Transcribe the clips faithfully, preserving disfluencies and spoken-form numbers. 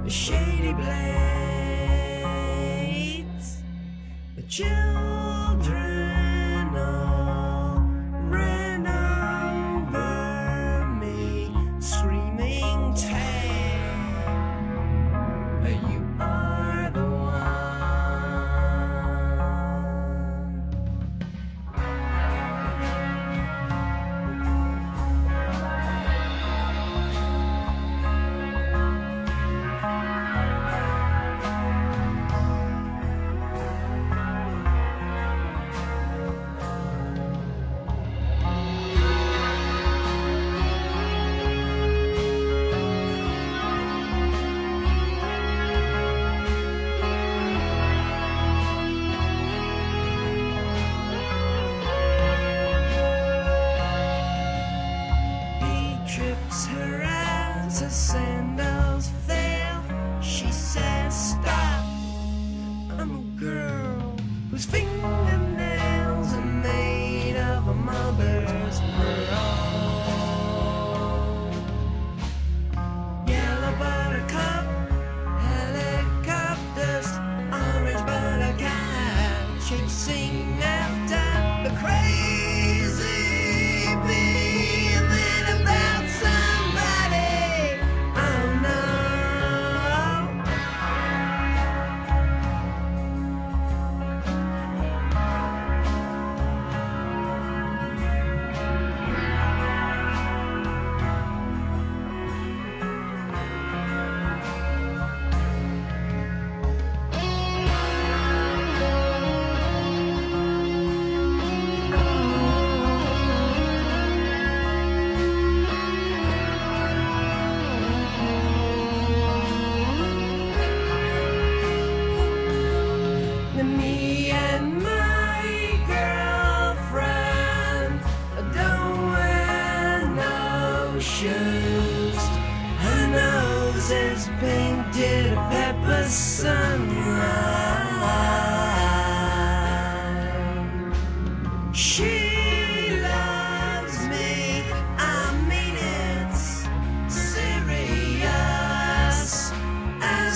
the shady blades, the children all ran over me, screaming, "Tay, you are the one." Trips her as her sandals fail. She says, "Stop, I'm a girl whose fingernails are made of a mother's pearl." Yellow buttercup, helicopters, orange buttercup, chasing after the crazy bee. Me and my girlfriend don't wear no shoes. Her nose is painted a pepper sunrise. She loves me, I mean it's serious, as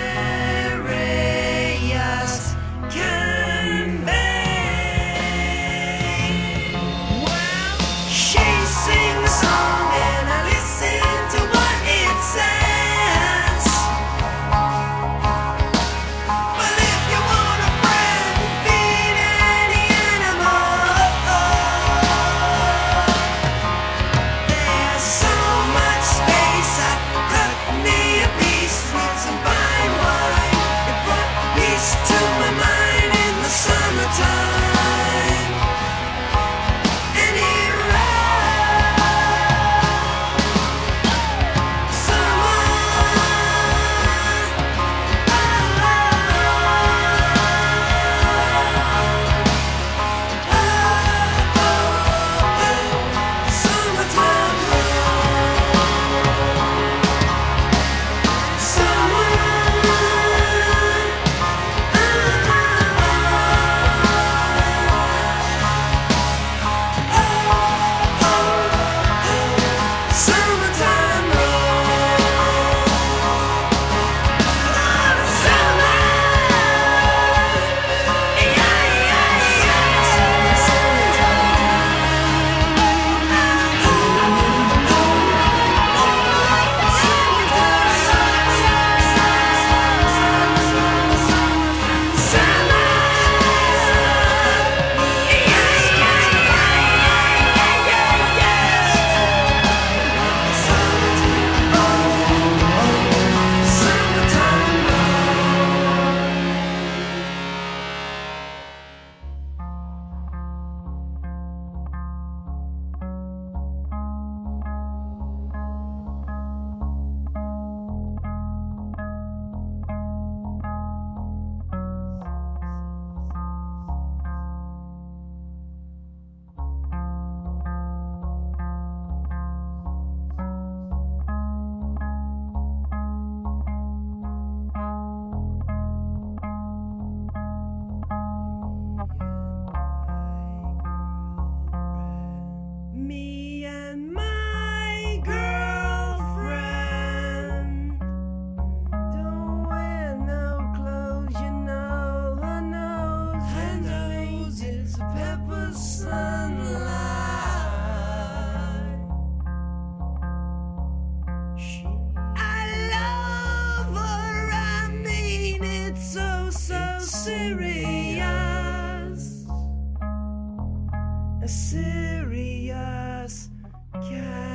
serious can be. Well, she sings a song and I listen to what it says. I love her, I mean it's so, so serious. A serious cat.